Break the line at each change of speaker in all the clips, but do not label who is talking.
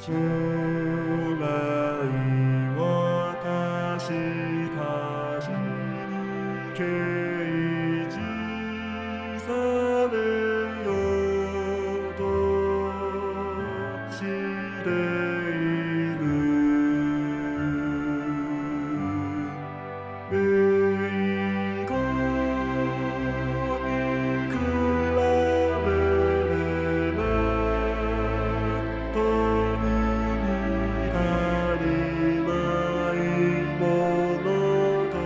将来私たちに掲示されようとしている。栄光に比べれば取るに足りないものと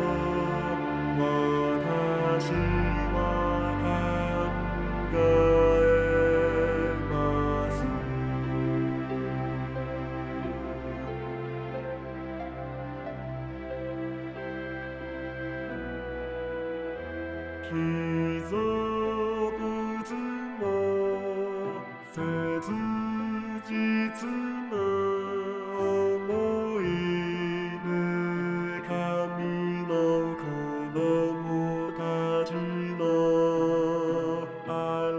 私は考えます。貴族物も切実な思いで神の子供たちの現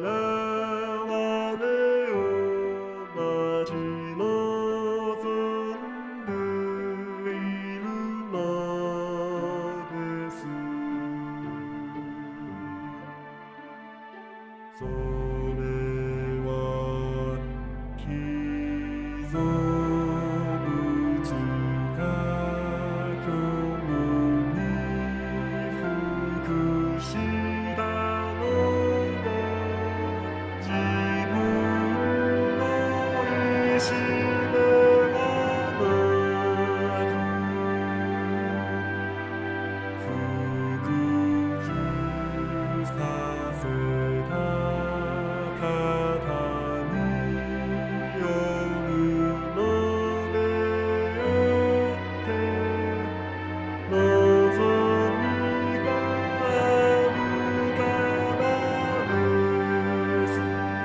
れを待ち望んでいるのです。それは貴族物が共に服したのが自分の意志ではなく服従させた方によるのであって望みがあるからです。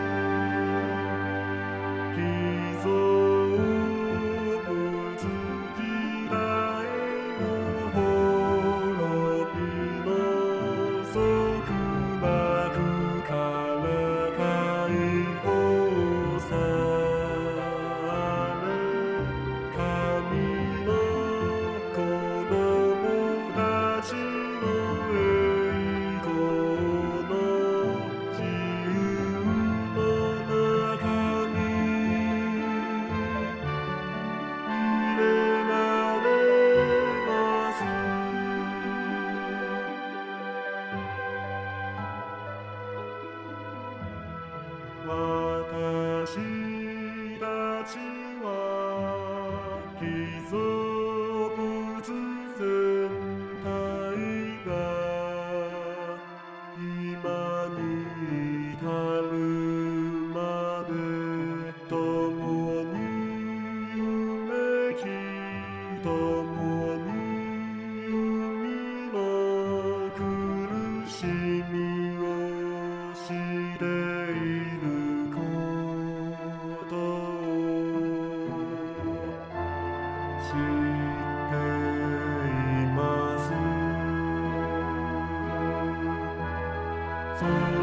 被造物時代の滅びの束縛から解放され神の子供たちの栄光の自由の中に入れられます。私たちは貴族物全体が今に至るまで共に夢き共に海の苦しみを知っていることを知っています。